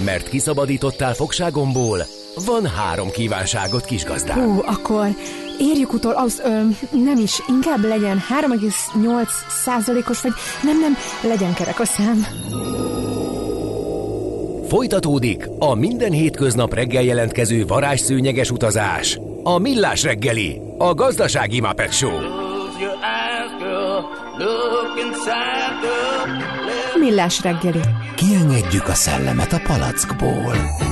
Mert kiszabadítottál fogságomból, van 3 kívánságot, kisgazdám. Akkor érjük utol, nem is, inkább legyen 3,8%-os, vagy nem, legyen kerek a szám. Folytatódik a minden hétköznap reggel jelentkező varázsszőnyeges utazás. A Millás reggeli, a gazdasági Muppet Show. Millás reggeli. Kiengedjük a szellemet a palackból.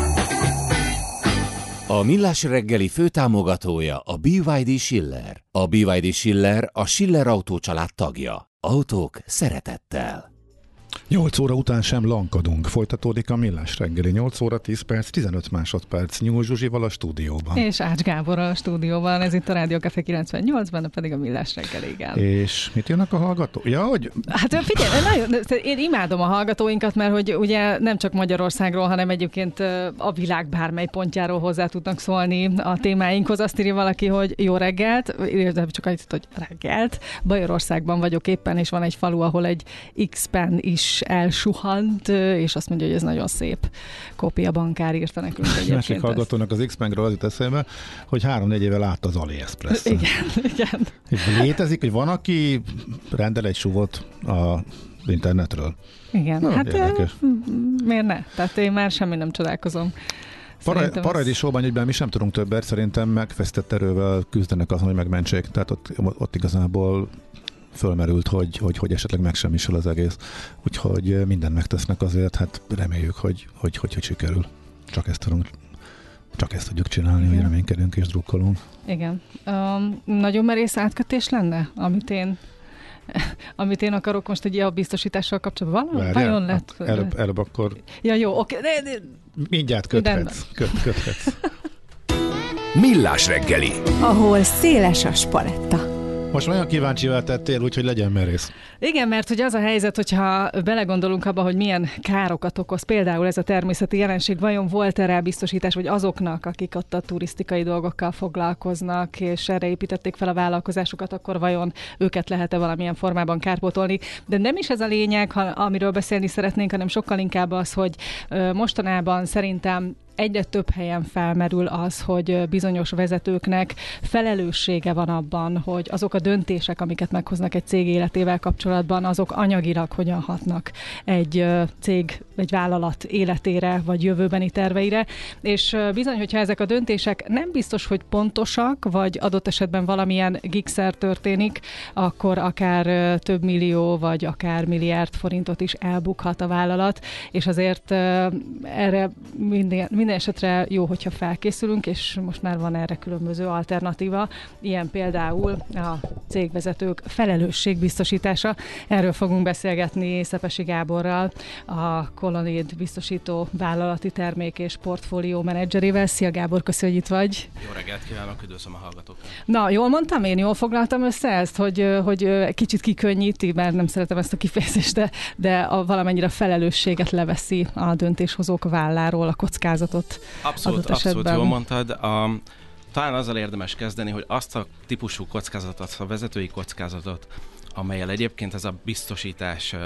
A Millás reggeli főtámogatója a BYD Schiller. A BYD Schiller a Schiller Autó család tagja. Autók szeretettel. 8 óra után sem lankadunk. Folytatódik a Millás reggeli. 8 óra 10 perc, 15 másodperc. Nyúl Zsuzsival a stúdióban. És Ács Gáborral a stúdióban. Ez itt a Rádió Café 98-ban, pedig a Millás reggeli, igen. És mit jönnek a hallgatók? Ja, hogy... Hát figyelj, én imádom a hallgatóinkat, mert hogy ugye nem csak Magyarországról, hanem egyébként a világ bármely pontjáról hozzá tudnak szólni a témáinkhoz. Azt írja valaki, hogy jó reggelt, csak annyit, hogy reggelt. Bajorországban vagyok éppen, és van egy falu, ahol egy X-pen is elsuhant, és azt mondja, hogy ez nagyon szép. Kopia bankár írta nekünk egyébként. Másik hallgatónak az X-Pengről az jut eszembe, hogy 3-4 éve látta az AliExpress-en. Igen. És létezik, hogy van, aki rendel egy suvot az internetről. Igen, miért ne? Tehát én már semmi nem csodálkozom. Parajdi Showban egyben mi sem tudunk többet, szerintem megfesztett erővel küzdenek azon, hogy megmentsék. Tehát ott igazából fölmerült, hogy esetleg megsemmisül az egész. Úgyhogy mindent megtesznek azért, hát reméljük, hogy sikerül. Csak ezt tudjuk csinálni, hogy reménykedünk és drukkolunk. Igen. Nagyon merész átkötés lenne, amit én akarok most egy ilyen biztosítással kapcsolatban. Vajon lett? Előbb akkor... Ja, jó, oké. Mindjárt köthetsz. Millás reggeli. Ahol széles a spaletta. Most olyan kíváncsival tettél, úgyhogy legyen merész. Igen, mert hogy az a helyzet, hogyha belegondolunk abba, hogy milyen károkat okoz például ez a természeti jelenség, vajon volt-e rá biztosítás, vagy azoknak, akik ott a turisztikai dolgokkal foglalkoznak, és erre építették fel a vállalkozásukat, akkor vajon őket lehet-e valamilyen formában kárpótolni. De nem is ez a lényeg, amiről beszélni szeretnénk, hanem sokkal inkább az, hogy mostanában szerintem egyre több helyen felmerül az, hogy bizonyos vezetőknek felelőssége van abban, hogy azok a döntések, amiket meghoznak egy cég életével kapcsolatban, azok anyagilag hogyan hatnak egy cég, egy vállalat életére, vagy jövőbeni terveire. És bizony, hogyha ezek a döntések nem biztos, hogy pontosak, vagy adott esetben valamilyen gigszer történik, akkor akár több millió, vagy akár milliárd forintot is elbukhat a vállalat, és azért erre minden esetre jó, hogyha felkészülünk, és most már van erre különböző alternatíva, ilyen például a cégvezetők felelősségbiztosítása. Erről fogunk beszélgetni Szepesi Gáborral, a Colonnade biztosító vállalati termék és portfólió menedzserével. Szia Gábor, köszönjük, hogy itt vagy. Jó reggelt kívánok, üdvözlöm a hallgatókat. Na, jól mondtam én, jól foglaltam össze ezt, hogy kicsit kikönnyíti, mert nem szeretem ezt a kifejezést, de valamennyire felelősséget leveszi a döntéshozók válláról, a kockázatot. Abszolút jól mondtad. Talán azzal érdemes kezdeni, hogy azt a típusú kockázatot, a vezetői kockázatot, amellyel egyébként ez a biztosítás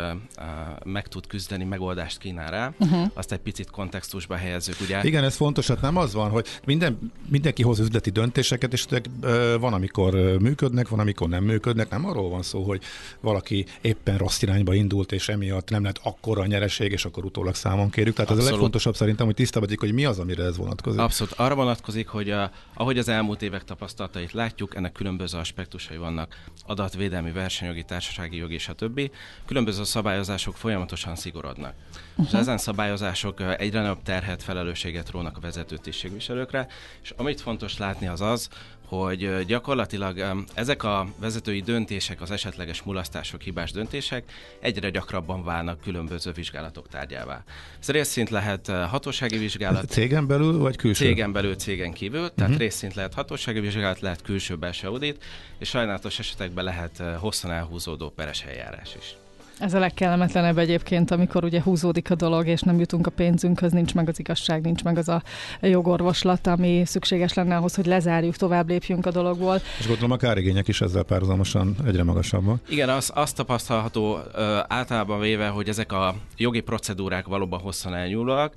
meg tud küzdeni, megoldást kínál rá, azt egy picit kontextusba helyezzük, ugye? Igen, ez fontos, hát nem az van, hogy mindenki hoz üzleti döntéseket, és van, amikor működnek, van, amikor nem működnek, nem arról van szó, hogy valaki éppen rossz irányba indult, és emiatt nem lett akkora a nyereség, és akkor utólag számon kérjük. Tehát ez a legfontosabb szerintem, hogy tisztában, hogy mi az, amire ez vonatkozik. Abszolút. Arra vonatkozik, hogy ahogy az elmúlt évek tapasztalatait látjuk, ennek különböző aspektusai vannak, adatvédelmi, versenyjogi, társasági jogi, stb. Különböző szabályozások folyamatosan szigorodnak. És ezen szabályozások egyre nagyobb terhet, felelősséget rónak a vezető tisztségviselőkre, és amit fontos látni az, hogy gyakorlatilag ezek a vezetői döntések, az esetleges mulasztások, hibás döntések egyre gyakrabban válnak különböző vizsgálatok tárgyává. Ez részszint lehet hatósági vizsgálat. Cégen belül vagy külső? Cégen belül, cégen kívül, tehát részszint lehet hatósági vizsgálat, lehet külső belső audit, és sajnálatos esetekben lehet hosszan elhúzódó peres eljárás is. Ez a legkellemetlenebb egyébként, amikor ugye húzódik a dolog, és nem jutunk a pénzünkhöz, nincs meg az igazság, nincs meg az a jogorvoslat, ami szükséges lenne ahhoz, hogy lezárjuk, tovább lépjünk a dologból. És gondolom a kárigények is ezzel párhuzamosan egyre magasabbak. Igen, azt tapasztalható általában véve, hogy ezek a jogi procedúrák valóban hosszan elnyúlóak.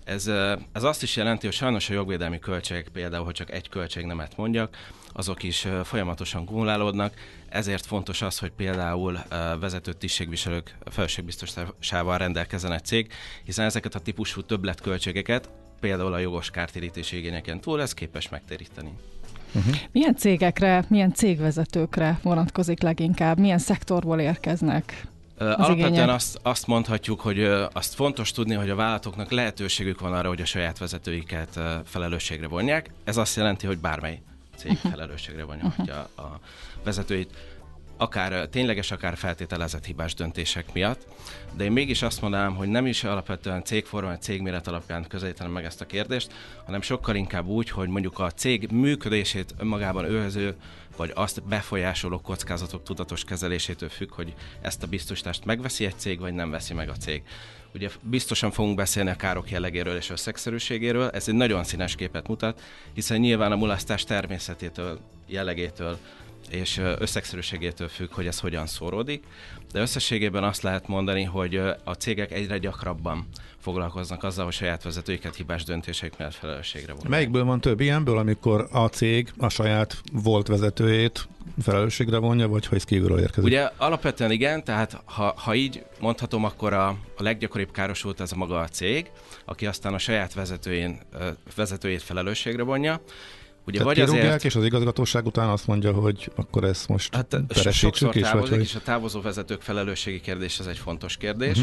Ez azt is jelenti, hogy sajnos a jogvédelmi költségek, például, hogy csak egy költségnemet mondjak, azok is folyamatosan kumulálódnak, ezért fontos az, hogy például vezető tisztségviselők felelősségbiztosításával rendelkezzen egy cég, hiszen ezeket a típusú többletköltségeket, például a jogos kártérítési igényeken túl, ez képes megtéríteni. Milyen cégekre, milyen cégvezetőkre vonatkozik leginkább? Milyen szektorból érkeznek? Alapvetően azt mondhatjuk, hogy azt fontos tudni, hogy a vállalatoknak lehetőségük van arra, hogy a saját vezetőiket felelősségre vonják. Ez azt jelenti, hogy bármely cég felelősségre vonja a vezetőit, akár tényleges, akár feltételezett hibás döntések miatt. De én mégis azt mondanám, hogy nem is alapvetően cégforma, vagy cégméret alapján közelítenem meg ezt a kérdést, hanem sokkal inkább úgy, hogy mondjuk a cég működését önmagában őrző, vagy azt befolyásoló kockázatok tudatos kezelésétől függ, hogy ezt a biztosítást megveszi egy cég, vagy nem veszi meg a cég. Ugye biztosan fogunk beszélni a károk jellegéről és összegszerűségéről, ez egy nagyon színes képet mutat, hiszen nyilván a mulasztás természetétől, jellegétől és összegszerűségétől függ, hogy ez hogyan szóródik, de összességében azt lehet mondani, hogy a cégek egyre gyakrabban foglalkoznak azzal, hogy saját vezetőiket hibás döntéseik mellett felelősségre vonják. Melyikből van több ilyenből, amikor a cég a saját volt vezetőjét felelősségre vonja, vagy ha ez kívülről érkezik? Ugye alapvetően igen, tehát ha így mondhatom, akkor a leggyakoribb károsult ez a maga a cég, aki aztán a saját vezetőjét felelősségre vonja. Ugye tehát kirúgják, és az igazgatóság után azt mondja, hogy akkor ezt most peresítsük is? Távozik, és a távozó vezetők felelősségi kérdés, ez egy fontos kérdés.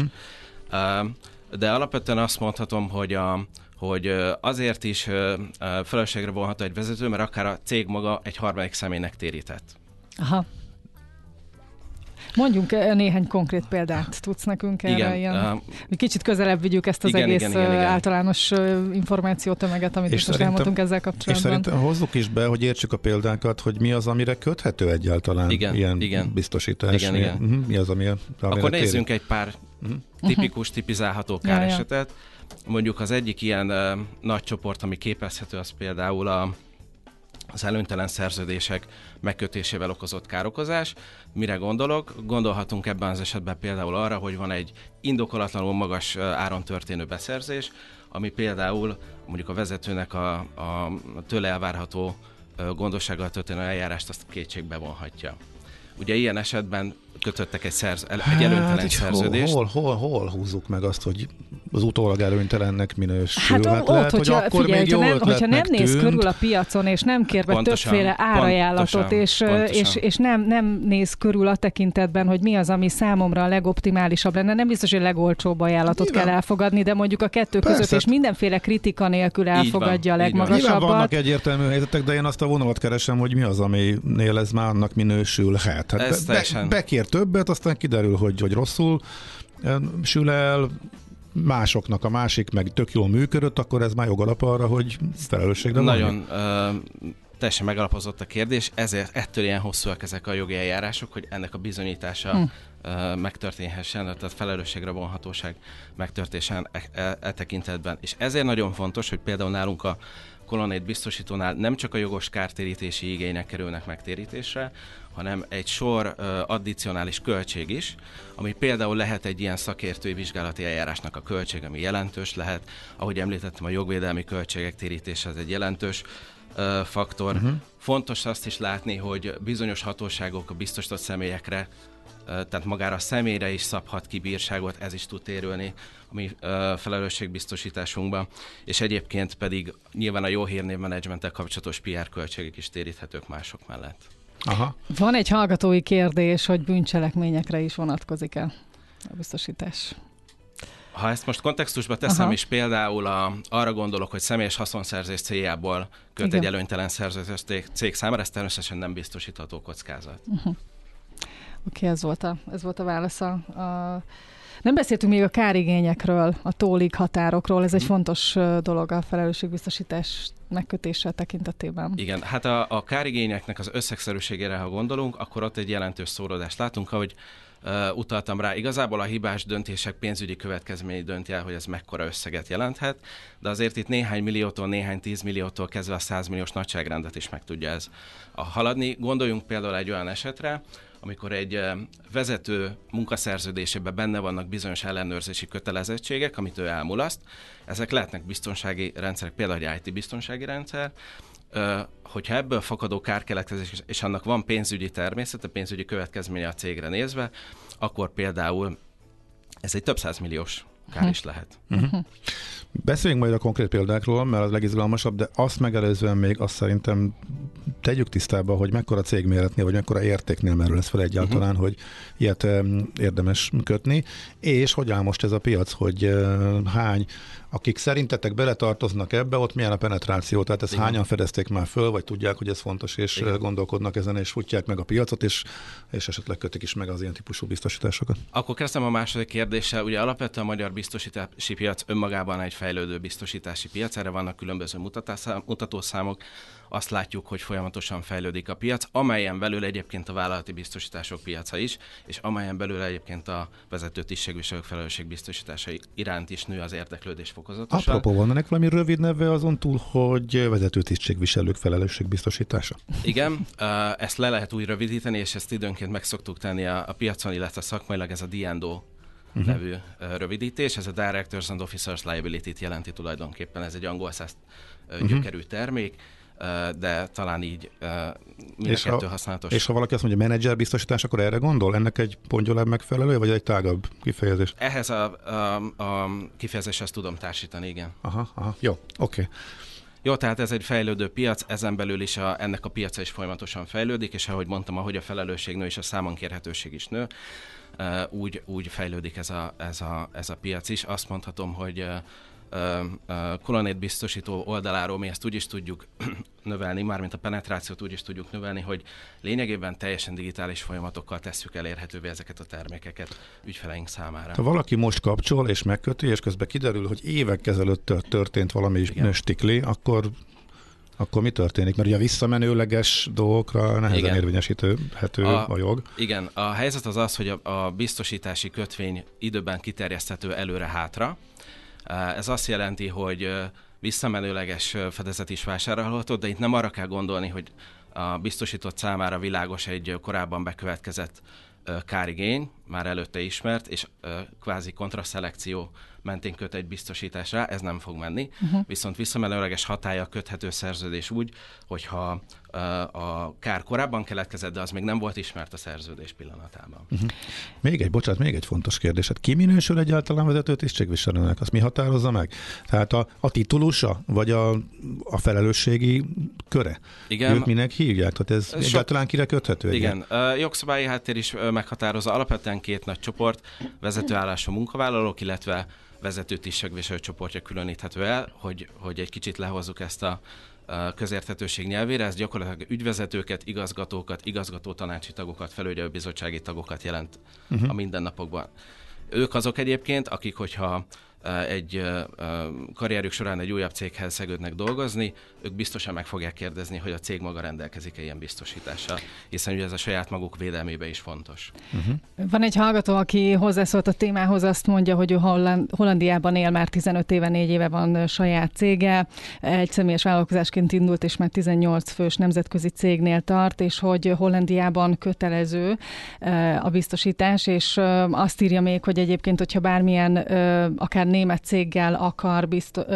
De alapvetően azt mondhatom, hogy azért is felelősségre vonható egy vezető, mert akár a cég maga egy harmadik személynek térített. Aha. Mondjunk néhány konkrét példát, tudsz nekünk erre? Igen. Kicsit közelebb vigyük ezt az egész általános információtömeget, amit most elmondtunk ezzel kapcsolatban. És szerintem hozzuk is be, hogy értsük a példákat, hogy mi az, amire köthető egyáltalán ilyen biztosítás. Igen. Mi az, amire akkor nézzünk egy pár tipizálható káresetet. Mondjuk az egyik ilyen nagy csoport, ami képezhető, az például az előnytelen szerződések megkötésével okozott károkozás. Mire gondolok? Gondolhatunk ebben az esetben például arra, hogy van egy indokolatlanul magas áron történő beszerzés, ami például mondjuk a vezetőnek a tőle elvárható gondossággal történő eljárást azt kétségbe vonhatja. Ugye ilyen esetben kötöttek egy előnytelen szerződést. Hol húzzuk meg azt, hogy az utólag előnytelennek minősül? Hát lehet, hogy akkor figyelj, még jó hogyha nem néz körül a piacon, és nem kér be többféle árajánlatot, és nem néz körül a tekintetben, hogy mi az, ami számomra a legoptimálisabb lenne. Nem biztos, hogy legolcsóbb ajánlatot kell elfogadni, de mondjuk a kettő között, és mindenféle kritika nélkül elfogadja a legmagasabbat. Nyilván vannak egyértelmű helyzetek, de én azt a vonalat keresem, hogy mi az, aminél ez már annak minősülhet. Hát bekér többet, aztán kiderül, hogy rosszul sül el, másoknak a másik meg tök jól működött, akkor ez már jogalap arra, hogy felelősségre van. Nagyon teljesen megalapozott a kérdés, ezért ettől ilyen hosszúak ezek a jogi eljárások, hogy ennek a bizonyítása megtörténhessen, tehát felelősségre vonhatóság megtörténhessen e tekintetben. És ezért nagyon fontos, hogy például nálunk a Colonnade biztosítónál nem csak a jogos kártérítési igények kerülnek megtérítésre, hanem egy sor addicionális költség is, ami például lehet egy ilyen szakértői vizsgálati eljárásnak a költség, ami jelentős lehet. Ahogy említettem, a jogvédelmi költségek térítése ez egy jelentős faktor. Fontos azt is látni, hogy bizonyos hatóságok a biztosított személyekre, tehát magára a személyre is szabhat ki bírságot, ez is tud térülni a mi felelősségbiztosításunkban, és egyébként pedig nyilván a jó hírnévmenedzsmenttel kapcsolatos PR költségek is téríthetők mások mellett. Aha. Van egy hallgatói kérdés, hogy bűncselekményekre is vonatkozik-e a biztosítás? Ha ezt most kontextusba teszem, és például arra gondolok, hogy személyes haszonszerzés céljából köt egy előnytelen szerződés cég számára, ez természetesen nem biztosítható kockázat. Oké, ez volt a válasza. Nem beszéltünk még a kárigényekről, a tollig határokról, ez egy fontos dolog a felelősségbiztosítás megkötése tekintetében. Igen, hát a kárigényeknek az összegszerűségére, ha gondolunk, akkor ott egy jelentős szóródást látunk, ahogy utaltam rá. Igazából a hibás döntések pénzügyi következményei dönti el, hogy ez mekkora összeget jelenthet, de azért itt néhány milliótól, néhány 10 milliótól kezdve a 100 milliós nagyságrendet is meg tudja ez haladni. Gondoljunk például egy olyan esetre, amikor egy vezető munkaszerződésében benne vannak bizonyos ellenőrzési kötelezettségek, amit ő elmulaszt. Ezek lehetnek biztonsági rendszerek, például egy IT biztonsági rendszer, hogyha ebből fakadó kár keletkezik, és annak van pénzügyi természete, pénzügyi következménye a cégre nézve, akkor például ez egy több százmilliós kár is lehet. Beszéljünk majd a konkrét példákról, mert az legizgalmasabb, de azt megelőzően még azt szerintem tegyük tisztába, hogy mekkora cégméretnél, vagy mekkora értéknél merül ez fel egyáltalán, hogy ilyet érdemes kötni, és hogy áll most ez a piac, hogy hány, akik szerintetek beletartoznak ebbe, ott milyen a penetráció, tehát ezt hányan fedezték már föl, vagy tudják, hogy ez fontos, és gondolkodnak ezen, és futják meg a piacot, és esetleg kötik is meg az ilyen típusú biztosításokat. Akkor kezdtem a második kérdéssel. Ugye alapvetően a magyar biztosítási piac önmagában egy fejlődő biztosítási piac, erre vannak különböző mutatószámok. Azt látjuk, hogy folyamatosan fejlődik a piac, amelyen belül egyébként a vállalati biztosítások piaca is, és amelyen belül egyébként a vezető tisztségviselők felelősségbiztosítása iránt is nő az érdeklődés fokozatosan. Apropó, van ennek valami rövid neve azon túl, hogy vezető tisztségviselők felelősségbiztosítása? Igen, ezt le lehet úgy rövidíteni, és ezt időnként meg szoktuk tenni a piacon, illetve szakmailag ez a D&O nevű rövidítés. Ez a Directors and Officers Liability-t jelenti tulajdonképpen. Ez egy angol száz gyökerű termék, de talán így mind a kettő használatos. És ha valaki azt mondja, menedzser biztosítás, akkor erre gondol? Ennek egy pongyolább megfelelő, vagy egy tágabb kifejezés? Ehhez a kifejezéshez tudom társítani, igen. Aha. Jó, oké. Jó, tehát ez egy fejlődő piac, ezen belül is ennek a piaca is folyamatosan fejlődik, és ahogy mondtam, ahogy a felelősség nő és a számonkérhetőség is nő, úgy fejlődik ez a piac is. Azt mondhatom, hogy Colonnade biztosító oldaláról mi ezt úgy is tudjuk növelni, mármint a penetrációt úgy is tudjuk növelni, hogy lényegében teljesen digitális folyamatokkal tesszük elérhetővé ezeket a termékeket ügyfeleink számára. Ha valaki most kapcsol és megköti, és közben kiderül, hogy évek ezelőtt történt valami stikli, akkor mi történik? Mert ugye a visszamenőleges dolgokra nehezen érvényesíthető a jog. Igen, a helyzet az az, hogy a biztosítási kötvény időben kiterjeszthető előre-hátra. Ez azt jelenti, hogy visszamenőleges fedezet is vásárolható, de itt nem arra kell gondolni, hogy a biztosított számára világos egy korábban bekövetkezett kárigény, már előtte ismert, és kvázi kontraszelekció mentén köt egy biztosításra, ez nem fog menni. Viszont visszamenőleges hatállyal köthető szerződés úgy, hogyha a kár korábban keletkezett, de az még nem volt ismert a szerződés pillanatában. Még egy fontos kérdés. Hát ki minősül egyáltalán vezető tisztségviselőnek? Azt mi határozza meg? Tehát a titulusa, vagy a felelősségi köre? Igen. Őt minek hívják? Tehát ez egyáltalán kire köthető? Igen. Jogszabályi háttér is meghatározza. Alapvetően két nagy csoport, vezetőállású munkavállalók, illetve vezető tisztségviselő csoportja különíthető el, hogy egy kicsit lehozzuk ezt a közérthetőség nyelvére, ez gyakorlatilag ügyvezetőket, igazgatókat, igazgatótanácsi tagokat, felügyelőbizottsági tagokat jelent a mindennapokban. Ők azok egyébként, akik, hogyha egy karrierjük során egy újabb céghez szegődnek dolgozni, ők biztosan meg fogják kérdezni, hogy a cég maga rendelkezik-e ilyen biztosítással, hiszen ugye ez a saját maguk védelmébe is fontos. Van egy hallgató, aki hozzászólt a témához, azt mondja, hogy ő Hollandiában él már 15 éve, 4 éve van saját cége, egy személyes vállalkozásként indult, és már 18 fős nemzetközi cégnél tart, és hogy Hollandiában kötelező a biztosítás, és azt írja még, hogy egyébként, hogyha bármilyen akár német céggel akar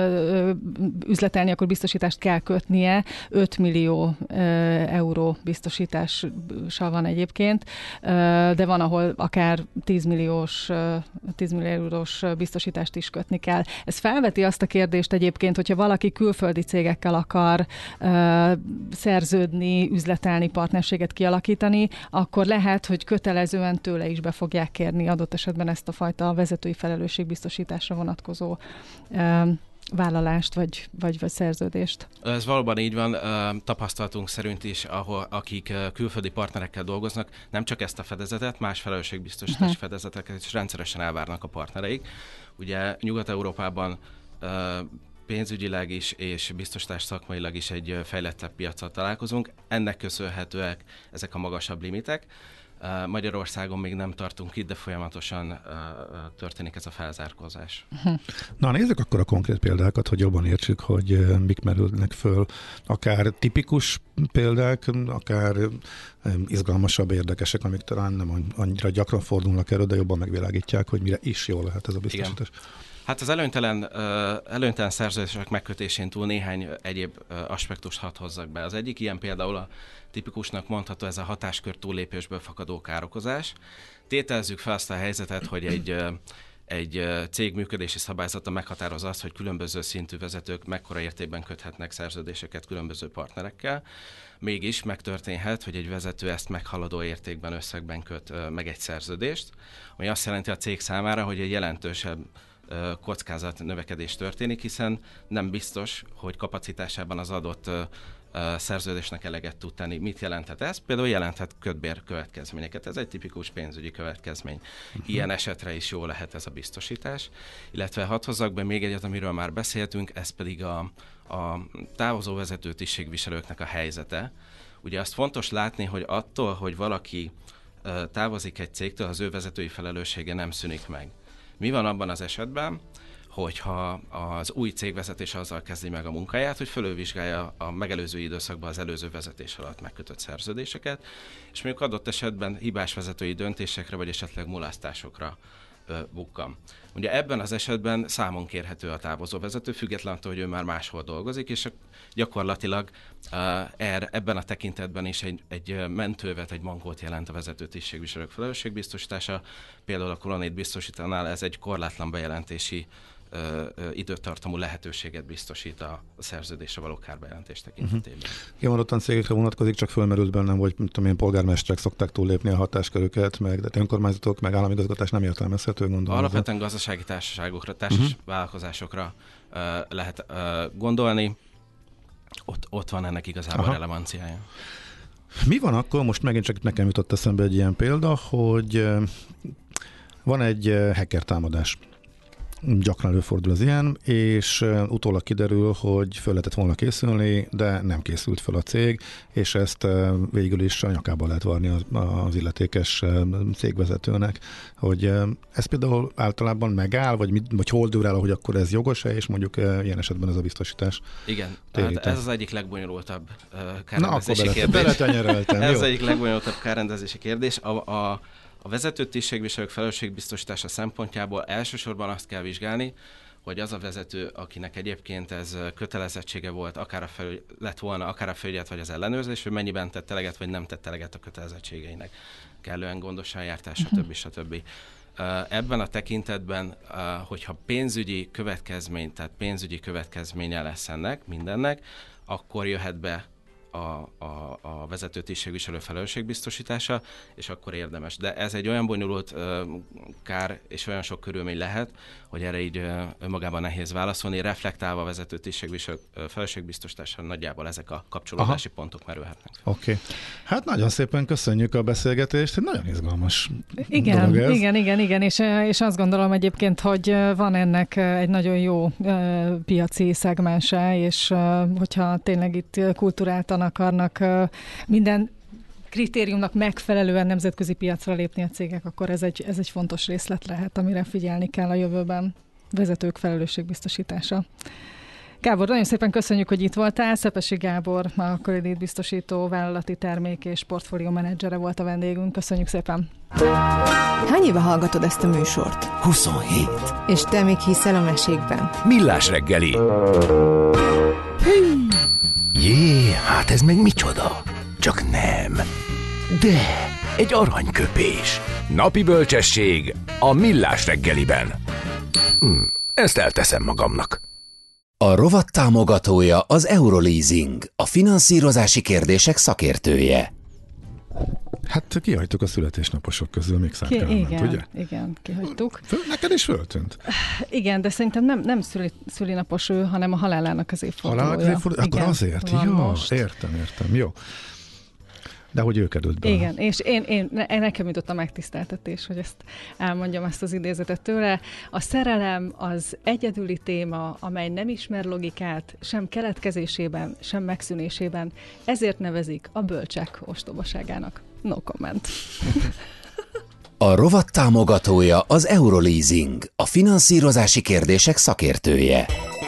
üzletelni, akkor biztosítást kell kötnie. 5 millió euró biztosítással van egyébként, de van, ahol akár 10 millió eurós biztosítást is kötni kell. Ez felveti azt a kérdést egyébként, hogyha valaki külföldi cégekkel akar szerződni, üzletelni, partnerséget kialakítani, akkor lehet, hogy kötelezően tőle is be fogják kérni adott esetben ezt a fajta vezetői felelősségbiztosításra vonatkozó vállalást vagy szerződést. Ez valóban így van, tapasztalatunk szerint is, akik külföldi partnerekkel dolgoznak, nem csak ezt a fedezetet, más felelősségbiztosítási fedezeteket is rendszeresen elvárnak a partnereik. Ugye Nyugat-Európában pénzügyileg is és biztosítás szakmailag is egy fejlettebb piaccal találkozunk. Ennek köszönhetőek ezek a magasabb limitek. Magyarországon még nem tartunk itt, de folyamatosan történik ez a felzárkózás. Na, nézzük akkor a konkrét példákat, hogy jobban értsük, hogy mik merülnek föl. Akár tipikus példák, akár izgalmasabb, érdekesek, amik talán nem annyira gyakran fordulnak elő, de jobban megvilágítják, hogy mire is jól lehet ez a biztosítás. Igen. Hát az előnytelen szerződések megkötésén túl néhány egyéb aspektust hadd hozzak be. Az egyik ilyen például a tipikusnak mondható ez a hatáskör túllépésből fakadó károkozás. Tételezzük fel azt a helyzetet, hogy egy cég működési szabályzata meghatározza azt, hogy különböző szintű vezetők mekkora értékben köthetnek szerződéseket különböző partnerekkel. Mégis megtörténhet, hogy egy vezető ezt meghaladó értékben, összegben köt meg egy szerződést, ami azt jelenti a cég számára, hogy egy jelentősebb kockázat növekedés történik, hiszen nem biztos, hogy kapacitásában az adott szerződésnek eleget tud tenni. Mit jelenthet ez? Például jelenthet kötbér következményeket. Ez egy tipikus pénzügyi következmény. Ilyen esetre is jó lehet ez a biztosítás. Illetve hadd hozzak be még egyet, amiről már beszéltünk, ez pedig a távozó vezető tisztségviselőknek a helyzete. Ugye azt fontos látni, hogy attól, hogy valaki távozik egy cégtől, az ő vezetői felelőssége nem szűnik meg. Mi van abban az esetben, hogyha az új cégvezetés azzal kezdi meg a munkáját, hogy fölülvizsgálja a megelőző időszakban az előző vezetés alatt megkötött szerződéseket, és mondjuk adott esetben hibás vezetői döntésekre vagy esetleg mulasztásokra bukkan. Ugye ebben az esetben számon kérhető a távozó vezető, függetlenül attól, hogy ő már máshol dolgozik, és gyakorlatilag ebben a tekintetben is egy mentővet, egy mankót jelent a vezető tisztségviselők felelősségbiztosítása. Például a Colonnade biztosítónál ez egy korlátlan bejelentési időtartamú lehetőséget biztosít a szerződésre való kárbejelentés tekintetében. Kimondottan cégekre vonatkozik, csak fölmerült bennem, hogy polgármesterek szokták túllépni a hatáskörüket, meg de önkormányzatok, meg államigazgatás nem értelmezhető, gondolom. Alapvetően gazdasági társaságokra, társas vállalkozásokra lehet gondolni. Ott van ennek igazából relevanciája. Mi van akkor, most megint csak nekem jutott eszembe egy ilyen példa, hogy van egy hacker támadás. Gyakran előfordul az ilyen, és utólag kiderül, hogy föl lehetett volna készülni, de nem készült fel a cég, és ezt végül is a nyakába lehet varni az illetékes cégvezetőnek, hogy ez például általában megáll, vagy hol dől el, hogy akkor ez jogos-e, és mondjuk ilyen esetben ez a biztosítás. Igen, hát ez az egyik legbonyolultabb kárrendezési kérdés. Ez az egyik legbonyolultabb kárrendezési kérdés. A vezető tisztségviselők felelősségbiztosítása szempontjából elsősorban azt kell vizsgálni, hogy az a vezető, akinek egyébként ez kötelezettsége volt, lett volna akár a felügyelet vagy az ellenőrzés, hogy mennyiben tett eleget vagy nem tett eleget a kötelezettségeinek. Kellően gondosan járt, stb. Ebben a tekintetben, hogyha pénzügyi következménye lesz ennek, mindennek, akkor jöhet be a vezető tisztségviselő felelősségbiztosítása, és akkor érdemes. De ez egy olyan bonyolult kár, és olyan sok körülmény lehet, hogy erre így önmagában nehéz válaszolni. Reflektálva a vezető tisztségviselő felelősségbiztosítása nagyjából ezek a kapcsolódási pontok merülhetnek. Oké. Hát nagyon szépen köszönjük a beszélgetést, nagyon izgalmas dolog ez. Igen, és azt gondolom egyébként, hogy van ennek egy nagyon jó piaci szegmense, és hogyha tényleg itt kulturáltan akarnak minden kritériumnak megfelelően nemzetközi piacra lépni a cégek, akkor ez egy fontos részlet lehet, amire figyelni kell a jövőben. Vezetők felelősségbiztosítása. Gábor, nagyon szépen köszönjük, hogy itt voltál. Szepesi Gábor, a Colonnade biztosító vállalati termék és portfólió menedzsere volt a vendégünk. Köszönjük szépen. Hány éve hallgatod ezt a műsort? 27. És te még hiszel a mesékben? Millás reggeli. Jé, hát ez meg micsoda? Csak nem. De egy aranyköpés. Napi bölcsesség a Millás reggeliben. Ezt elteszem magamnak. A rovat támogatója az Euroleasing, a finanszírozási kérdések szakértője. Hát kihagytuk a születésnaposok közül még Kálmánt, ugye? Igen, kihagytuk. Neked is föltűnt? Igen, de szerintem nem szülinapos ő, hanem a halálának az évfordulója. Akkor azért? Jó, értem, jó. De hogy ő került be. Igen, és én nekem jutott a megtiszteltetés, hogy ezt elmondjam, ezt az idézetet tőle. A szerelem az egyedüli téma, amely nem ismer logikát, sem keletkezésében, sem megszűnésében, ezért nevezik a bölcsek ostobaságának. No comment. A rovat támogatója az Euroleasing, a finanszírozási kérdések szakértője.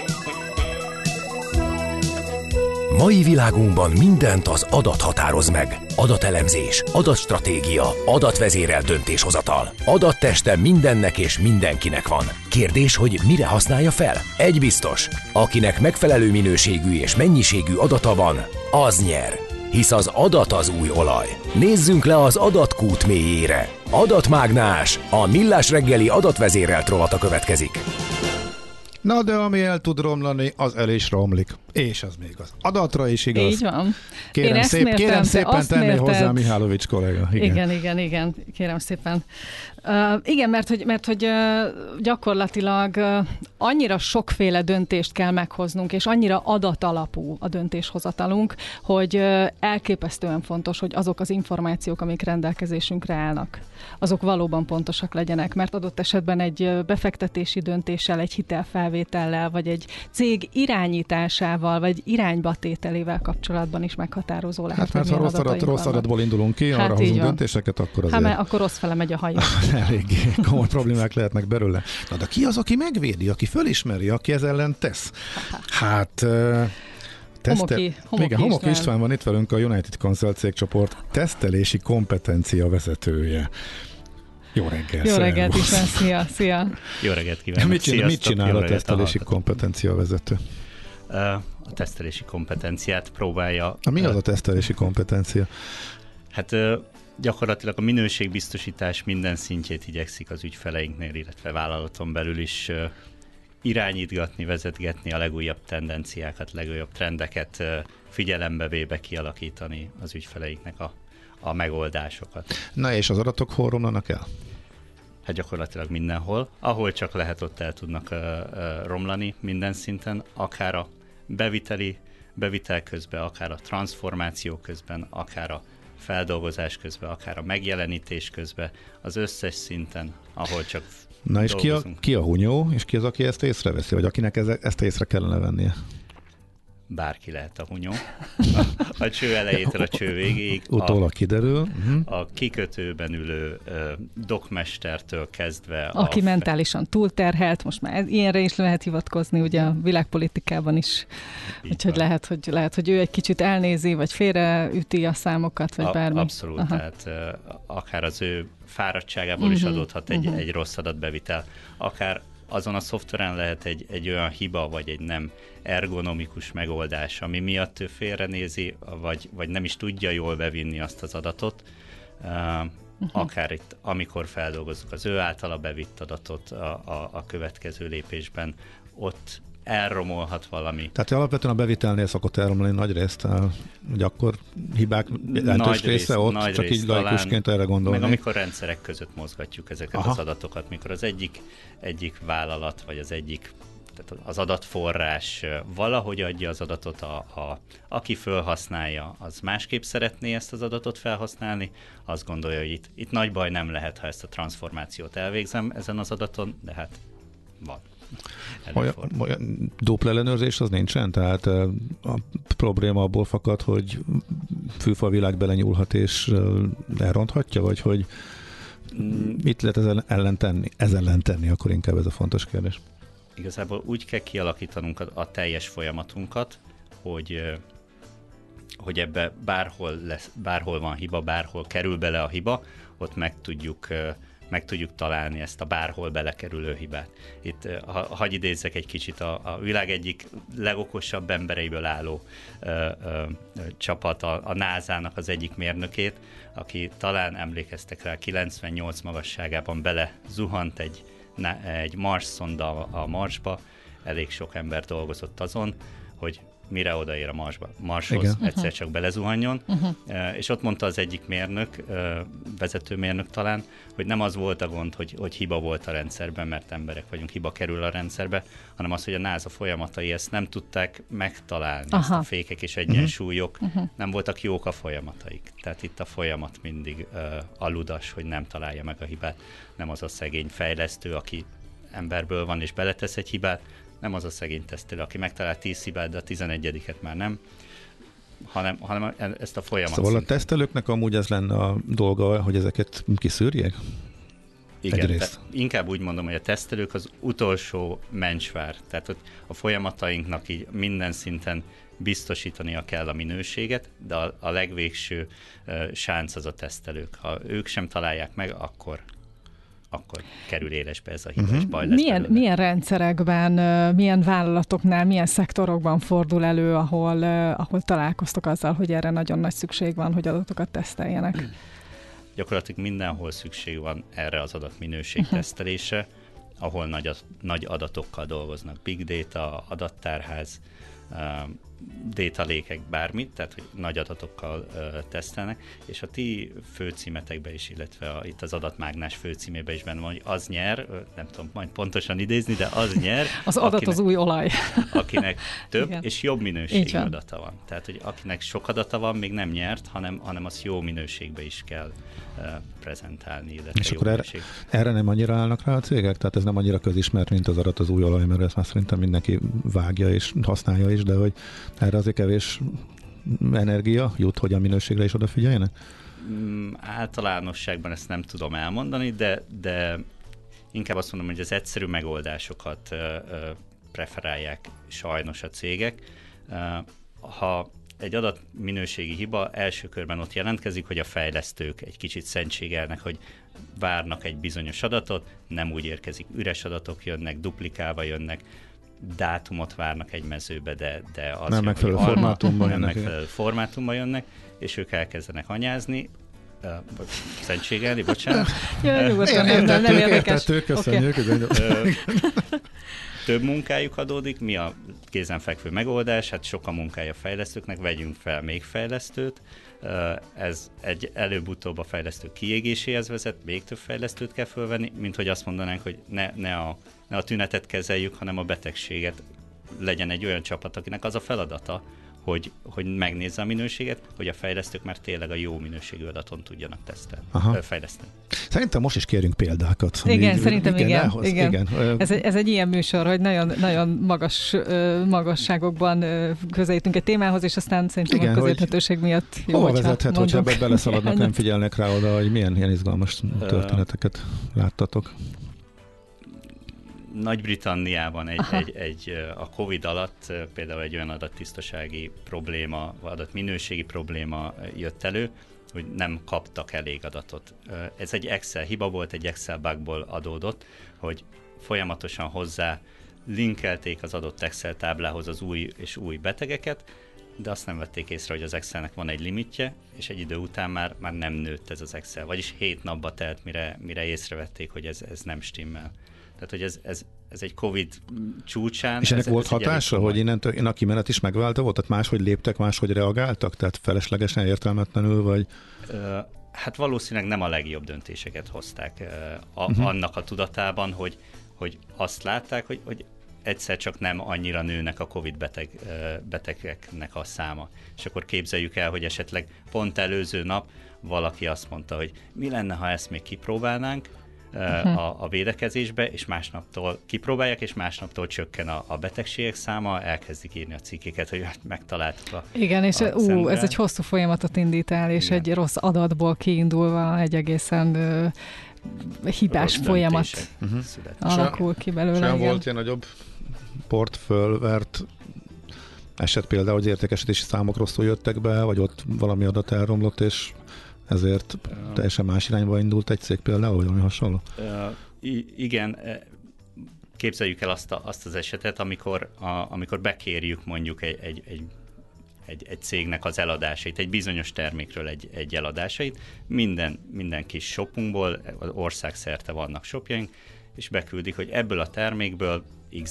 Mai világunkban mindent az adat határoz meg. Adatelemzés, adatstratégia, adatvezérelt döntéshozatal. Adatteste mindennek és mindenkinek van. Kérdés, hogy mire használja fel? Egy biztos, akinek megfelelő minőségű és mennyiségű adata van, az nyer. Hisz az adat az új olaj. Nézzünk le az adatkút mélyére. Adatmágnás, a Millás reggeli adatvezérelt rovata következik. Na de ami el tud romlani, az el is romlik. És az még az adatra is igaz. Így van. Kérem szépen tenni hozzá Mihálovics kollega. Igen, kérem szépen. Igen, mert hogy gyakorlatilag annyira sokféle döntést kell meghoznunk, és annyira adatalapú a döntéshozatalunk, hogy elképesztően fontos, hogy azok az információk, amik rendelkezésünkre állnak, azok valóban pontosak legyenek, mert adott esetben egy befektetési döntéssel, egy hitelfelvétellel, vagy egy cég irányításával, vagy irányba tételével kapcsolatban is meghatározó lehet. Hát mert ha rossz adatból indulunk ki, arra hozunk döntéseket, akkor azért... Hát akkor rossz fele megy a hajó. Eléggé komoly problémák lehetnek belőle. Na de ki az, aki megvédi, aki fölismeri, aki ez ellen tesz? Hát... Homoki István van itt velünk, a United Consult cégcsoport tesztelési kompetencia vezetője. Jó reggel! Jó reggelt, István! Szia! Jó reggelt kívánok! Mit csinál a tesztelési kompetencia vezető? A tesztelési kompetenciát próbálja... Mi az a tesztelési kompetencia? Hát gyakorlatilag a minőségbiztosítás minden szintjét igyekszik az ügyfeleinknél, illetve vállalaton belül is irányítgatni, vezetgetni, a legújabb tendenciákat, legújabb trendeket figyelembe véve kialakítani az ügyfeleinknek a megoldásokat. Na és az adatok hol romlanak el? Hát gyakorlatilag mindenhol. Ahol csak lehet, ott el tudnak romlani minden szinten, akár a bevitel közben, akár a transformáció közben, akár a feldolgozás közben, akár a megjelenítés közben, az összes szinten, ahol csak Na és ki a hunyó, és ki az, aki ezt észreveszi, vagy akinek ezt észre kellene vennie? Bárki lehet a hunyó. A cső elejétől a cső végéig. Utólag kiderül. A kikötőben ülő dokmestertől kezdve. Aki mentálisan túlterhelt, most már ilyenre is lehet hivatkozni, ugye a világpolitikában is. Úgyhogy lehet, hogy ő egy kicsit elnézi, vagy félreüti a számokat, vagy bármi. Abszolút, tehát akár az ő fáradtságából is adódhat egy rossz adatbevitel, akár azon a szoftveren lehet egy olyan hiba, vagy egy nem ergonomikus megoldás, ami miatt ő félrenézi, vagy nem is tudja jól bevinni azt az adatot, akár itt, amikor feldolgozzuk az ő általa bevitt adatot a következő lépésben, ott elromolhat valami. Tehát alapvetően a bevitelnél szokott elromolni nagy részt, hogy akkor hibák jelentős része ott, nagy csak így laikusként erre gondolni. Meg amikor rendszerek között mozgatjuk ezeket az adatokat, mikor az egyik vállalat, vagy tehát az adatforrás valahogy adja az adatot, aki felhasználja, az másképp szeretné ezt az adatot felhasználni, azt gondolja, hogy itt nagy baj nem lehet, ha ezt a transformációt elvégzem ezen az adaton, de hát van. Olyan dupla ellenőrzés az nincsen? Tehát a probléma abból fakad, hogy fűfalvilág belenyúlhat és elronthatja, vagy hogy mit lehet ez ellen tenni, akkor inkább ez a fontos kérdés. Igazából úgy kell kialakítanunk a teljes folyamatunkat, hogy ebbe bárhol van hiba, bárhol kerül bele a hiba, ott meg tudjuk találni ezt a bárhol belekerülő hibát. Itt hadd idézzek egy kicsit a világ egyik legokosabb embereiből álló csapat, a NASA-nak az egyik mérnökét, aki talán emlékeztek rá, 98 magasságában bele zuhant egy Mars szonda a Marsba, elég sok ember dolgozott azon, hogy mire odaér a Marshoz, egyszer csak belezuhanjon. És ott mondta az egyik mérnök, vezetőmérnök talán, hogy nem az volt a gond, hogy hiba volt a rendszerben, mert emberek vagyunk, hiba kerül a rendszerbe, hanem az, hogy a NASA folyamatai ezt nem tudták megtalálni, ezt a fékek és egyensúlyok, nem voltak jók a folyamataik. Tehát itt a folyamat mindig aludas, hogy nem találja meg a hibát. Nem az a szegény fejlesztő, aki emberből van és beletesz egy hibát, nem az a szegény tesztelő, aki megtalált 10 hibát, de a 11-et már nem. hanem ezt a folyamat. Szóval a tesztelőknek amúgy ez lenne a dolga, hogy ezeket kiszűrjék? Igen, inkább úgy mondom, hogy a tesztelők az utolsó mencsvár. Tehát hogy a folyamatainknak így minden szinten biztosítania kell a minőséget, de a legvégső sánc az a tesztelők. Ha ők sem találják meg, akkor kerül élesbe ez a hiba, és baj lesz milyen rendszerekben, milyen vállalatoknál, milyen szektorokban fordul elő, ahol találkoztok azzal, hogy erre nagyon nagy szükség van, hogy adatokat teszteljenek? Gyakorlatilag mindenhol szükség van erre az adatminőség tesztelésre, ahol nagy adatokkal dolgoznak. Big data, adattárház, data lake-ek, bármit, tehát hogy nagy adatokkal tesztelnek, és a ti főcímetekben is, illetve itt az adatmágnás főcímében is benne van, hogy az nyer, nem tudom majd pontosan idézni, de az nyer. Az adat az új olaj. Akinek több és jobb minőségű adata van. Tehát, hogy akinek sok adata van, még nem nyert, hanem azt jó minőségbe is kell prezentálni, illetve és jó akkor erre nem annyira állnak rá a cégek? Tehát ez nem annyira közismert, mint az adat az új olaj, mert ezt már szerintem mindenki vágja és használja is, de hogy erre azért kevés energia jut, hogy a minőségre is odafigyeljenek? Általánosságban ezt nem tudom elmondani, de inkább azt mondom, hogy az egyszerű megoldásokat preferálják sajnos a cégek. Ha egy adatminőségi hiba első körben ott jelentkezik, hogy a fejlesztők egy kicsit szentségelnek, hogy várnak egy bizonyos adatot, nem úgy érkezik, üres adatok jönnek, duplikálva jönnek, dátumot várnak egy mezőbe, de az nem megfelelő formátumban jönnek, és ők elkezdenek anyázni, szentségelni, bocsánat. Nem érdekes. Köszönjük. Több munkájuk adódik, mi a kézenfekvő megoldás? Hát sok a munkája a fejlesztőknek, vegyünk fel még fejlesztőt. Ez előbb-utóbb a fejlesztő kiégéséhez vezet, még több fejlesztőt kell fölvenni, mint hogy azt mondanánk, hogy ne a tünetet kezeljük, hanem a betegséget. Legyen egy olyan csapat, akinek az a feladata, hogy megnézze a minőséget, hogy a fejlesztők már tényleg a jó minőségű adaton tudjanak fejleszteni. Szerintem most is kérünk példákat. Igen, szerintem igen. Ez egy ilyen műsor, hogy nagyon, nagyon magasságokban közelítünk egy témához, és aztán szerintem a közérthetőség miatt jó, hova vezethet, hogyha ebbe beleszaladnak, nem figyelnek rá oda, hogy milyen ilyen izgalmas történeteket láttatok? Nagy-Britanniában a Covid alatt például egy olyan adattisztasági probléma, adatminőségi probléma jött elő, hogy nem kaptak elég adatot. Ez egy Excel hiba volt, egy Excel bugból adódott, hogy folyamatosan hozzá linkelték az adott Excel táblához az új és új betegeket, de azt nem vették észre, hogy az Excelnek van egy limitje, és egy idő után már nem nőtt ez az Excel. Vagyis 7 napba telt, mire észrevették, hogy ez nem stimmel. Tehát, hogy ez egy Covid csúcsán. És ennek volt hatása, hogy innentől a kimenet is megváltozott? Tehát máshogy léptek, máshogy reagáltak? Tehát feleslegesen, értelmetlenül, vagy? Hát valószínűleg nem a legjobb döntéseket hozták annak a tudatában, hogy azt látták, hogy egyszer csak nem annyira nőnek a Covid betegeknek a száma. És akkor képzeljük el, hogy esetleg pont előző nap valaki azt mondta, hogy mi lenne, ha ezt még kipróbálnánk, a védekezésbe, és másnaptól kipróbálják, és másnaptól csökken a betegségek száma, elkezdik írni a cikkéket, hogy megtaláltuk igen, és ez egy hosszú folyamatot indít el, és egy rossz adatból kiindulva egy egészen hibás folyamat alakul ki belőle. Sem volt ilyen nagyobb port fölvert eset például, hogy értékesítési számok rosszul jöttek be, vagy ott valami adat elromlott, és ezért teljesen más irányba indult egy cég például, vagy valami hasonló? Igen, képzeljük el azt az esetet, amikor bekérjük mondjuk egy cégnek az eladásait, egy bizonyos termékről egy eladásait, minden kis shopunkból, országszerte vannak shopjaink, és beküldik, hogy ebből a termékből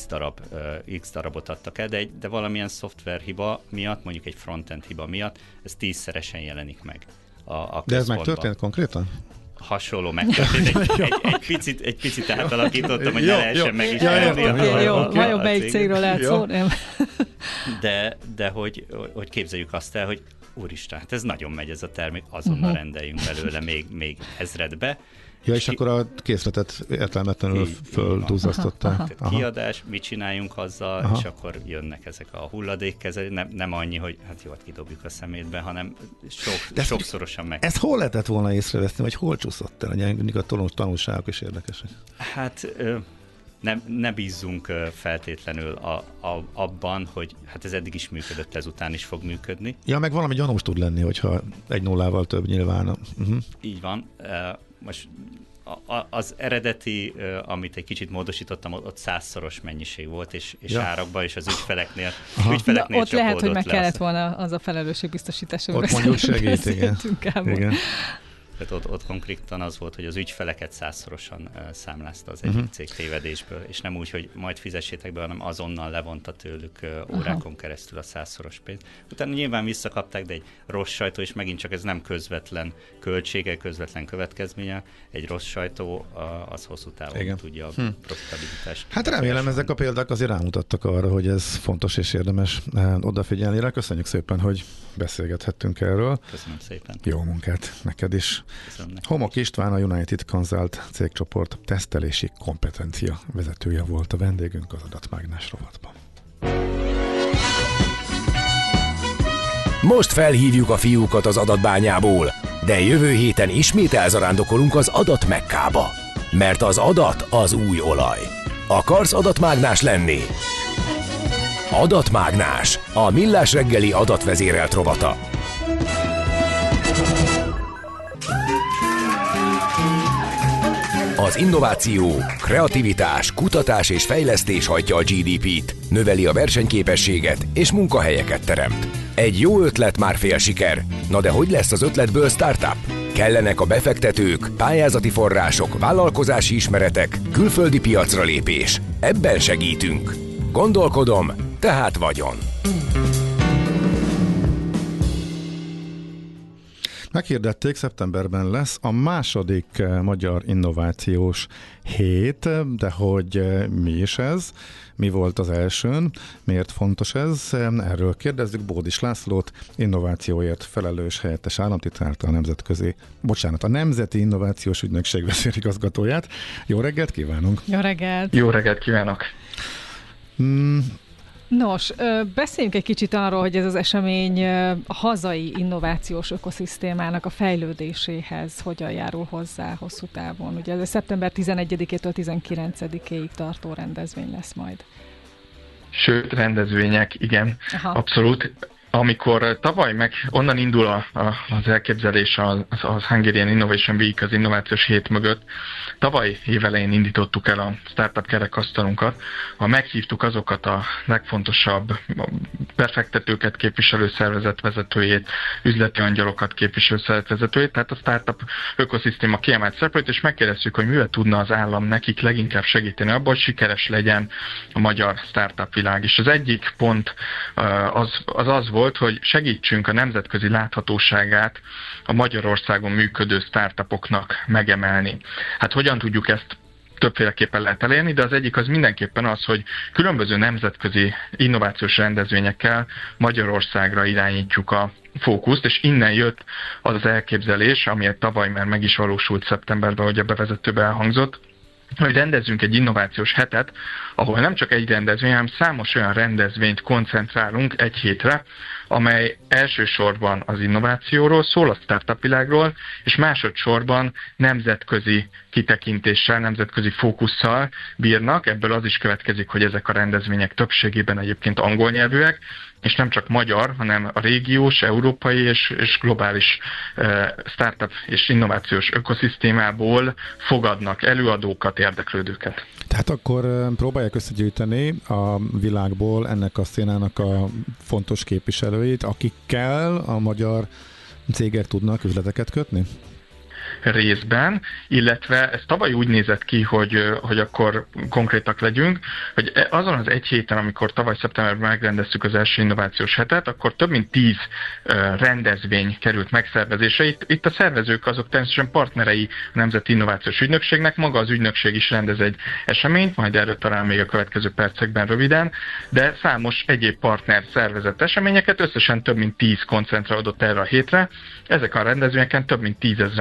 X darabot adtak el, de valamilyen szoftverhiba miatt, mondjuk egy frontend hiba miatt, ez 10-szeresen jelenik meg. De ez megtörtént konkrétan? Hasonló megtörtént. Egy picit átalakítottam, hogy ne lehessen megismerni. Vajon melyik cégről lehet szó? De hogy képzeljük azt el, hogy úristen, hát ez nagyon megy ez a termék, azonnal rendeljünk belőle még 1000-be, Ja, és akkor a készletet értelmetlenül földuzzasztották. Kiadás, mit csináljunk azzal, és akkor jönnek ezek a hulladékkezelők, nem annyi, hogy hát jó, kidobjuk a szemétbe, hanem sokszorosan meg. Ezt hol lehetett volna észreveszni, vagy hol csúszott el? A tanulságok is érdekesek. Hát ne bízzunk feltétlenül abban, hogy hát ez eddig is működött, ezután is fog működni. Ja, meg valami gyanús tud lenni, hogyha 1-0-val több nyilván. Így van. Most az eredeti, amit egy kicsit módosítottam, ott 100-szoros mennyiség volt, és árakban, és az ügyfeleknél ott lehet, hogy meg kellett volna az a felelősségbiztosítás, ott mondjuk segít, igen. Tehát ott konkrétan az volt, hogy az ügyfeleket 100-szorosan számlázta az egyik cég tévedésből, és nem úgy, hogy majd fizessétek be, hanem azonnal levonta tőlük órákon keresztül a 100-szoros pénzt. Utána nyilván visszakapták, de egy rossz sajtó, és megint csak ez nem közvetlen költsége, közvetlen következménye. Egy rossz sajtó az hosszú távon tudja a profitabilitást. Hát remélem ezek a példák azért rámutattak arra, hogy ez fontos és érdemes odafigyelni rá. Köszönjük szépen, hogy beszélgethettünk erről. Köszönöm szépen. Jó munkát neked is. Homok István, a United Consult cégcsoport tesztelési kompetencia vezetője volt a vendégünk az Adatmágnás rovatban. Most felhívjuk a fiúkat az adatbányából, de jövő héten ismét elzarándokolunk az adat Mekkába. Mert az adat az új olaj. Akarsz adatmágnás lenni? Adatmágnás, a Millás reggeli adatvezérelt rovata. Az innováció, kreativitás, kutatás és fejlesztés hajtja a GDP-t, növeli a versenyképességet és munkahelyeket teremt. Egy jó ötlet már fél siker. Na de hogy lesz az ötletből startup? Kellenek a befektetők, pályázati források, vállalkozási ismeretek, külföldi piacra lépés. Ebben segítünk. Gondolkodom, tehát vagyon. Meghirdették, szeptemberben lesz a második magyar innovációs hét, de hogy mi is ez, mi volt az elsőn, miért fontos ez, erről kérdezzük Bódis Lászlót, innovációért felelős helyettes államtitkárt, a Nemzeti Innovációs Ügynökség vezérigazgatóját. Jó reggelt kívánunk! Jó reggelt! Jó reggelt kívánok! Nos, beszéljünk egy kicsit arról, hogy ez az esemény a hazai innovációs ökoszisztémának a fejlődéséhez hogyan járul hozzá hosszú távon. Ugye ez szeptember 11-től 19-ig tartó rendezvény lesz majd. Sőt, rendezvények, igen, abszolút. Amikor tavaly onnan indul az elképzelés az Hungarian Innovation Week, az innovációs hét mögött, tavaly évelején indítottuk el a startup kerekasztalunkat, ahol meghívtuk azokat a legfontosabb befektetőket, képviselőszervezet vezetőjét, üzleti angyalokat, képviselőszervezet vezetőjét, tehát a startup ökoszisztéma kiemelt szereplőit, és megkérdeztük, hogy mivel tudna az állam nekik leginkább segíteni abban, hogy sikeres legyen a magyar startup világ. És az egyik pont az volt, hogy segítsünk a nemzetközi láthatóságát a Magyarországon működő startupoknak megemelni. Hát hogyan tudjuk ezt többféleképpen lehet elérni, de az egyik az mindenképpen az, hogy különböző nemzetközi innovációs rendezvényekkel Magyarországra irányítjuk a fókuszt, és innen jött az elképzelés, amiért tavaly már meg is valósult szeptemberben, hogy a bevezetőben elhangzott, hogy rendezzünk egy innovációs hetet, ahol nem csak egy rendezvény, hanem számos olyan rendezvényt koncentrálunk egy hétre, amely elsősorban az innovációról szól, a startup világról, és másodszorban nemzetközi kitekintéssel, nemzetközi fókusszal bírnak. Ebből az is következik, hogy ezek a rendezvények többségében egyébként angol nyelvűek, és nem csak magyar, hanem a régiós, európai és globális startup és innovációs ökoszisztémából fogadnak előadókat, érdeklődőket. Tehát akkor próbálják összegyűjteni a világból ennek a szénának a fontos képviselőit, akikkel a magyar cégek tudnak üzleteket kötni? Részben, illetve ez tavaly úgy nézett ki, hogy akkor konkrétak legyünk, hogy azon az egy héten, amikor tavaly szeptemberben megrendeztük az első innovációs hetet, akkor több mint 10 rendezvény került megszervezésre. Itt a szervezők azok természetesen partnerei a Nemzeti Innovációs Ügynökségnek, maga az ügynökség is rendez egy eseményt, majd erről talán még a következő percekben röviden, de számos egyéb partner szervezett eseményeket, összesen több mint 10 koncentrálódott erre a hétre. Ezek a rendezvényeken több mint 10 000-en vettek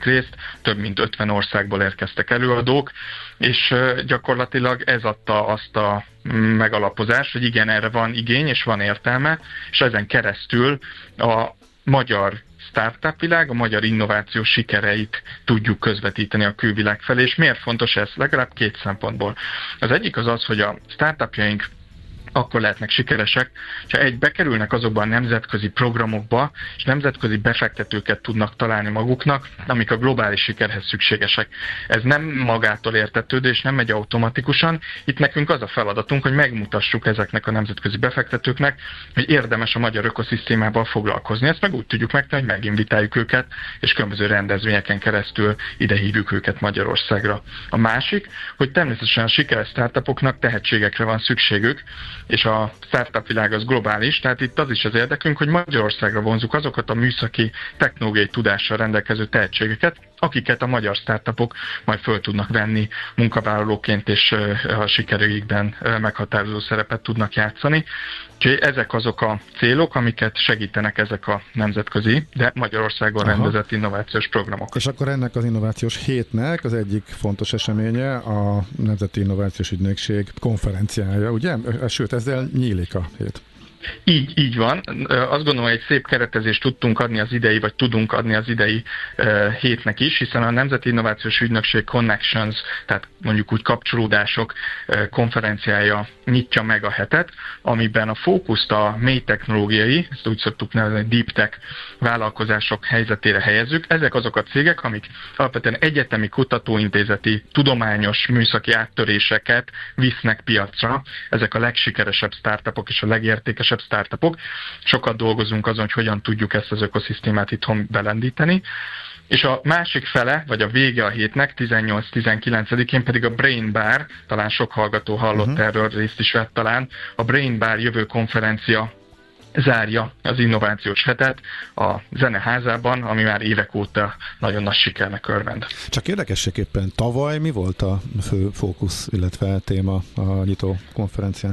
részt, több mint 50 országból érkeztek előadók, és gyakorlatilag ez adta azt a megalapozást, hogy igen, erre van igény és van értelme, és ezen keresztül a magyar startup világ, a magyar innováció sikereit tudjuk közvetíteni a külvilág felé, és miért fontos ez? Legalább 2 szempontból. Az egyik az, hogy a startupjaink akkor lehetnek sikeresek, ha bekerülnek azokban a nemzetközi programokba, és nemzetközi befektetőket tudnak találni maguknak, amik a globális sikerhez szükségesek. Ez nem magától értetődő, és nem megy automatikusan. Itt nekünk az a feladatunk, hogy megmutassuk ezeknek a nemzetközi befektetőknek, hogy érdemes a magyar ökoszisztémával foglalkozni. Ezt meg úgy tudjuk megtenni, hogy meginvitáljuk őket, és különböző rendezvényeken keresztül ide hívjuk őket Magyarországra. A másik, hogy természetesen a sikeres startupoknak tehetségekre van szükségük, és a startup világ az globális, tehát itt az is az érdekünk, hogy Magyarországra vonzuk azokat a műszaki, technológiai tudással rendelkező tehetségeket, akiket a magyar startupok majd föl tudnak venni munkavállalóként, és a sikerükben meghatározó szerepet tudnak játszani. Úgyhogy ezek azok a célok, amiket segítenek ezek a nemzetközi, de Magyarországon rendezett innovációs programok. És akkor ennek az innovációs hétnek az egyik fontos eseménye a Nemzeti Innovációs Ügynökség konferenciája, ugye? Sőt, ezzel nyílik a hét. Így van. Azt gondolom, hogy egy szép keretezést tudtunk adni az idei, vagy tudunk adni az idei hétnek is, hiszen a Nemzeti Innovációs Ügynökség Connections, tehát mondjuk úgy kapcsolódások konferenciája nyitja meg a hetet, amiben a fókuszt a mély technológiai, ezt úgy szoktuk nevezni, deep tech vállalkozások helyzetére helyezzük. Ezek azok a cégek, amik alapvetően egyetemi kutatóintézeti, tudományos műszaki áttöréseket visznek piacra. Ezek a legsikeresebb startupok és a legértékesebb startupok. Sokat dolgozunk azon, hogy hogyan tudjuk ezt az ökoszisztémát itthon belendíteni. És a másik fele, vagy a vége a hétnek, 18-19-én pedig a Brain Bar, talán sok hallgató hallott erről, részt is vett talán, a Brain Bar jövő konferencia zárja az innovációs hetet a Zeneházában, ami már évek óta nagyon nagy sikernek örvend. Csak érdekességképpen tavaly mi volt a fő fókusz, illetve téma a nyitó konferencián?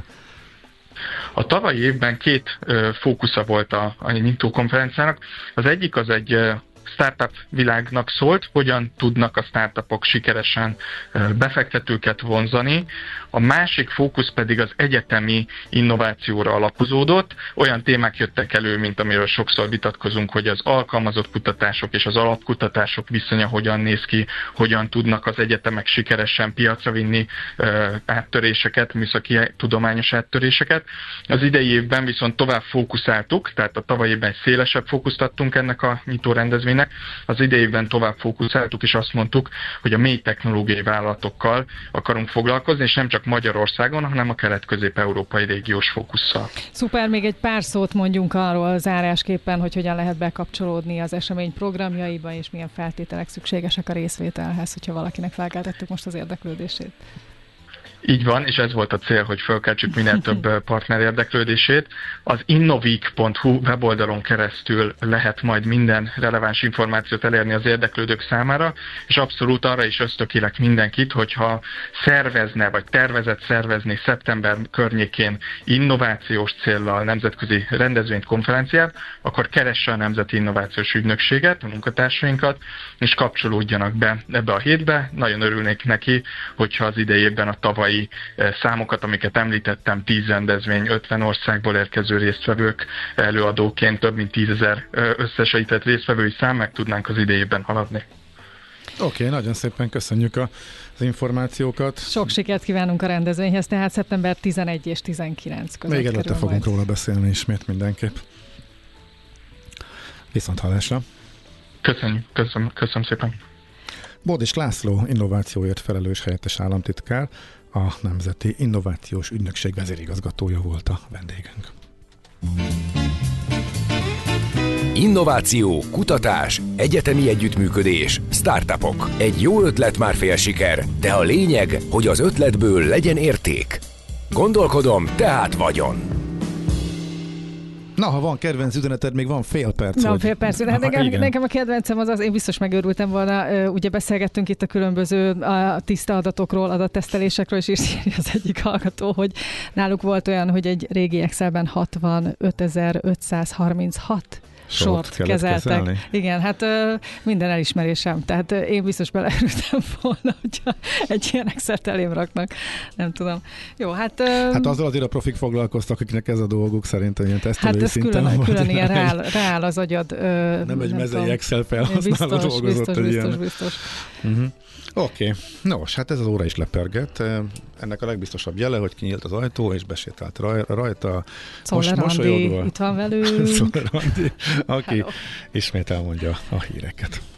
A tavalyi évben 2 fókusza volt a nyitó konferenciának. Az egyik az egy startup világnak szólt, hogyan tudnak a startupok sikeresen befektetőket vonzani. A másik fókusz pedig az egyetemi innovációra alapozódott. Olyan témák jöttek elő, mint amiről sokszor vitatkozunk, hogy az alkalmazott kutatások és az alapkutatások viszonya hogyan néz ki, hogyan tudnak az egyetemek sikeresen piacra vinni áttöréseket, műszaki tudományos áttöréseket. Az idei évben viszont tovább fókuszáltuk, tehát a tavalyi évben egy szélesebb fókuszt adtunk ennek a nyitó rendezvénynek. Az idejében tovább fókuszáltuk, és azt mondtuk, hogy a mély technológiai vállalatokkal akarunk foglalkozni, és nem csak Magyarországon, hanem a kelet-közép-európai régiós fókusszal. Szuper, még egy pár szót mondjunk arról zárásképpen, hogy hogyan lehet bekapcsolódni az esemény programjaiba, és milyen feltételek szükségesek a részvételhez, hogyha valakinek felkeltettük most az érdeklődését. Így van, és ez volt a cél, hogy felkeltsük minél több partner érdeklődését. Az innovik.hu weboldalon keresztül lehet majd minden releváns információt elérni az érdeklődők számára, és abszolút arra is ösztökélek mindenkit, hogyha szervezne, vagy tervezett szervezni szeptember környékén innovációs céllal nemzetközi rendezvényt, konferenciát, akkor keresse a Nemzeti Innovációs Ügynökséget, a munkatársainkat, és kapcsolódjanak be ebbe a hétbe. Nagyon örülnék neki, hogyha az idejében a tavalyi számokat, amiket említettem, 10 rendezvény, 50 országból érkező résztvevők előadóként több mint 10 000 összesített résztvevői szám, meg tudnánk az idejében haladni. Oké, nagyon szépen köszönjük az információkat. Sok sikert kívánunk a rendezvényhez, tehát szeptember 11 és 19 között. Még előtte fogunk róla beszélni ismét mindenképp. Viszont hallásra. Köszönöm szépen. Bódis László, innovációért felelős helyettes államtitkár, a Nemzeti Innovációs Ügynökség vezérigazgatója volt a vendégünk. Innováció, kutatás, egyetemi együttműködés, startupok. Egy jó ötlet már fél siker, de a lényeg, hogy az ötletből legyen érték. Gondolkodom, tehát vagyon. Na, ha van kedvenc üzeneted, még van fél perc. Van fél perc. Nekem a kedvencem az, én biztos megőrültem volna, ugye beszélgettünk itt a különböző tiszta adatokról, adattesztelésekről, és írja az egyik hallgató, hogy náluk volt olyan, hogy egy régi Excelben 65.536 sort kezeltek. Igen, hát minden elismerésem. Tehát én biztos beleerültem volna, hogyha egy ilyen Excel-t elém raknak. Nem tudom. Jó, hát... Hát azzal azért a profik foglalkoztak, akiknek ez a dolguk szerintem ilyen tesztelői hát szinten. Hát ez külön ilyen rááll az agyad. Nem egy mezei Excel felhasználó dolgozott. Biztos. Oké. Nos, hát ez az óra is lepergett. Ennek a legbiztosabb jele, hogy kinyílt az ajtó, és besétált rajta. Czoller Andi, itt van velünk. Czoller Andi, aki ismét elmondja a híreket.